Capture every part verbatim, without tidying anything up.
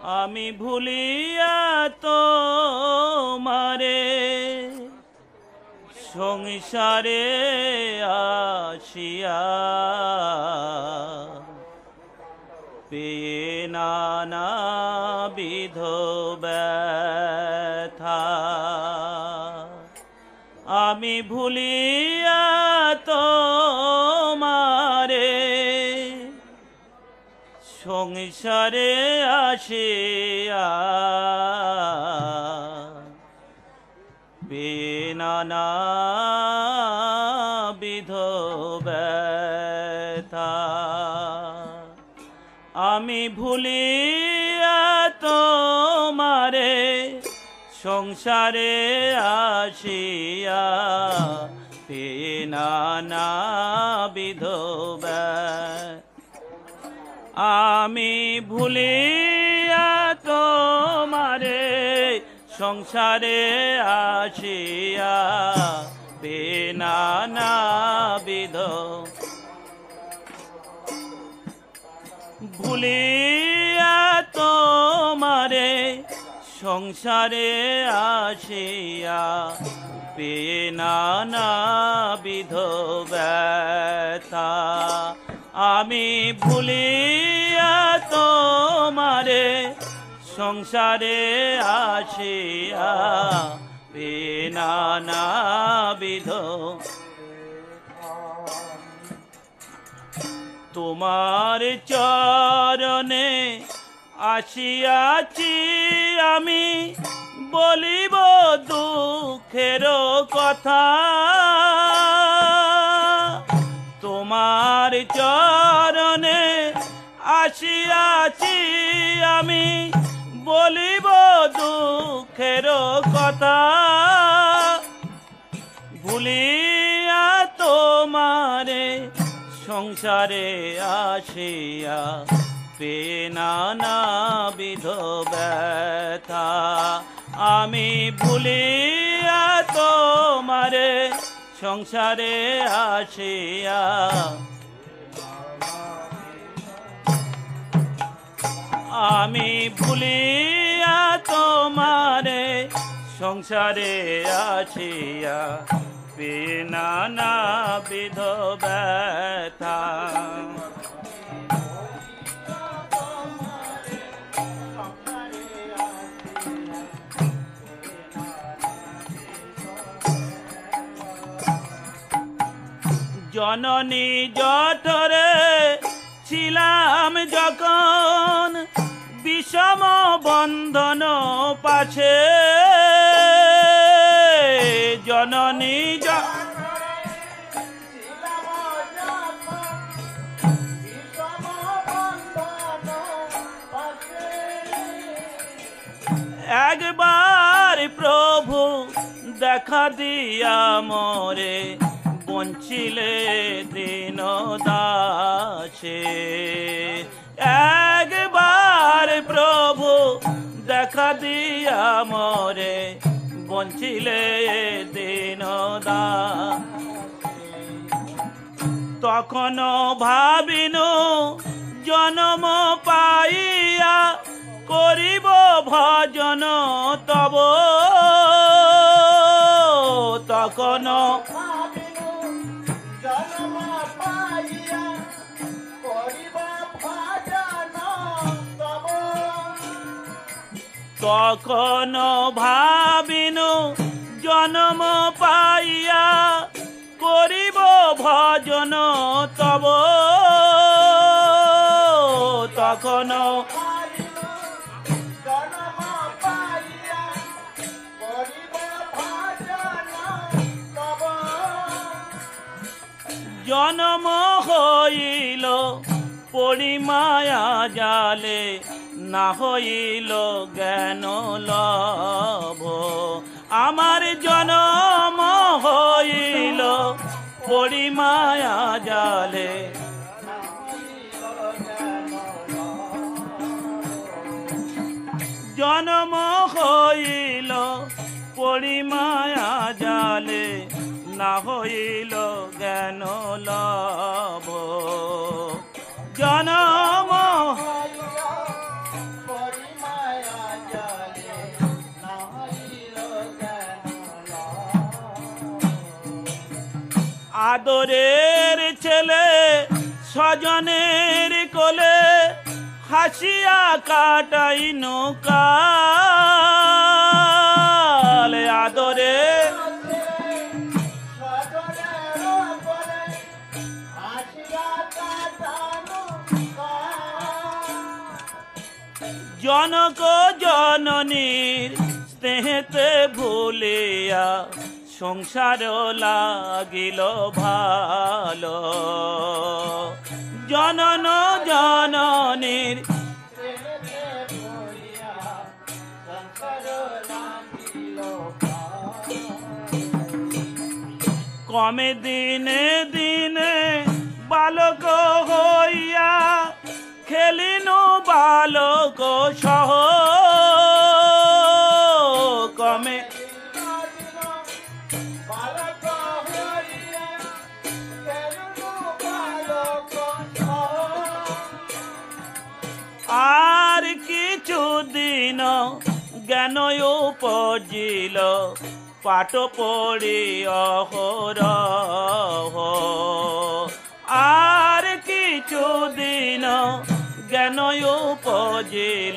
আমি ভুলিয়া তোমারে সংসারে আসিয়া পেয়ে নানাবিধ ব্যথা। আমি ভুলিয়া তোমারে সংসারে আসিয়া পেয়ে নানাবিধ ব্যথা। আমি ভুলিয়া তোমারে সংসারে আসিয়া পেয়ে নানাবিধ ব্যথা। আমি ভুলিয়া তোমারে সংসারে আসিয়া পেয়ে নানাবিধ। ভুলিয়া তোমারে সংসারে আসিয়া পেয়ে নানাবিধ ব্যথা। আমি ভুলিয়া তোমারে সংসারে আসিয়া পেয়ে নানাবিধ। তোমার চরণে আসিয়াছি আমি বলিব দুঃখের কথা। তোমার চরণে আসিয়াছি আমি বলিব দুঃখের কথা। ভুলিয়া তোমারে সংসারে আসিয়া পেয়ে নানাবিধ ব্যথা। আমি ভুলিয়া তোমারে সংসারে আসিয়া আমি ভুলিয়া তোমারে সংসারে আসিয়া পেয়ে নানাবিধ ব্যথা। জননী জঠরে ছিলাম যখন বিষম বন্ধন পাছে। জননী একবার প্রভু দেখা দিয়া মোরে বঞ্চিলে দিন দাসে। একবার প্রভু দেখা দিয়া মোরে বঞ্চিলে দিন দাসে। তখন ভাবিনু জন্ম পাইয়া করিব ভজন তব। তখন তখন ভাবিনু জন্ম পাইয়া করিব ভজন তব। তখন জন্ম হইল পরিমায়া জালে না হইল জ্ঞান লাভ। আমার জন্ম হইল পরিমায়া জালে জন্ম হইল পরিমায়া জালে না হইল জ্ঞান লাভ। জন্ম আদরের ছেলে স্বজনের কোলে হাসিয়া কাটাইন কাল আদরে জনক জননীর স্নেহেতে ভুলিয়া সংসার লাগিল ভালো জনন জননীর কমে দিনে দিনে বালক হইয়া খেলিনু বালক সহ কমে আর কিছুদিন জ্ঞান উপজিল পাঠ পড়ি অহরহ আর কিছুদিন জ্ঞান উপজিল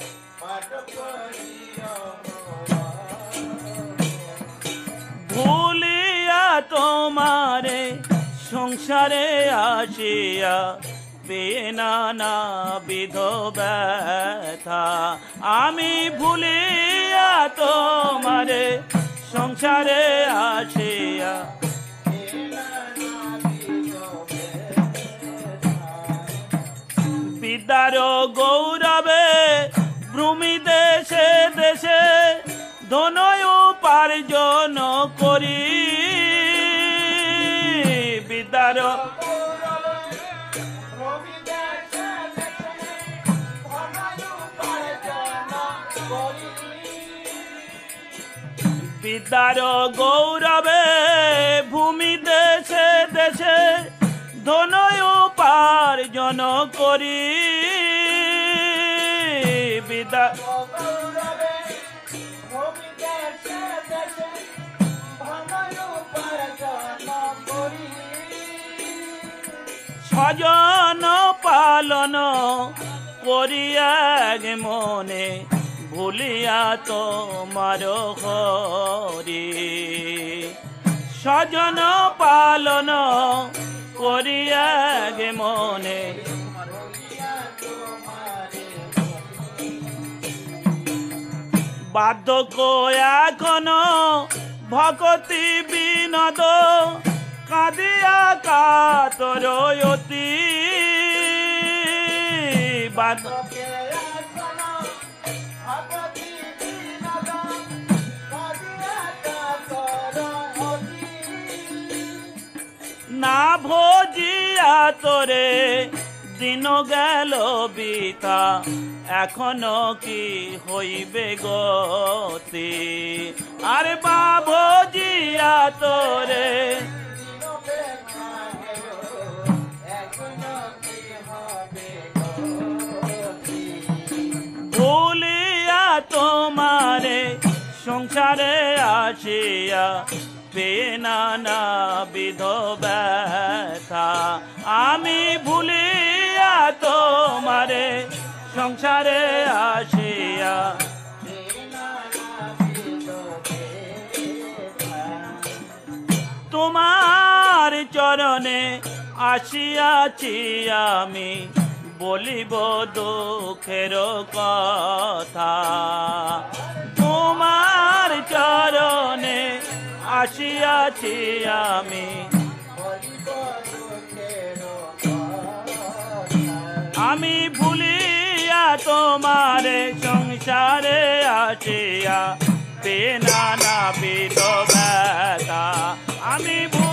ভুলিয়া তোমারে সংসারে আসিয়া বেনানা বিধ ব্যথা আমি ভুলিয়া তোমারে সংসারে আসিয়া বিদ্যার গৌরবে ভূমি দেশে দেশে ধন উপার্জন করি বিদ্যার বিদ্যার গৌরবে ভূমি দেশে দেশে ধন উপার্জন করি বিদ্যা স্বজন পালন করিয়া মনে ভুলিয়া তোমার হরি স্বজন পালন করিয়া গে মনে বার্ধক্য এখন ভকতি বিনোদ কাঁদিয়া কাতর অতি বার্ধক্য না ভোজিয়া তোরে দিন গেল বিতা এখনো কি হইবে গতি আরে বা ভোজিয়া তোরে ভুলিয়া তোমারে সংসারে আসিয়া বেনানা বিধ ব্যথা আমি ভুলিয়া তোমারে সংসারে আসিয়া তোমার চরণে আসিয়াছি আমি বলিব দুঃখের কথা তোমার চরণে আসিয়াছি আমি আমি ভুলিয়া তোমারে সংসারে আসিয়া বেনানা বিধ ব্যথা আমি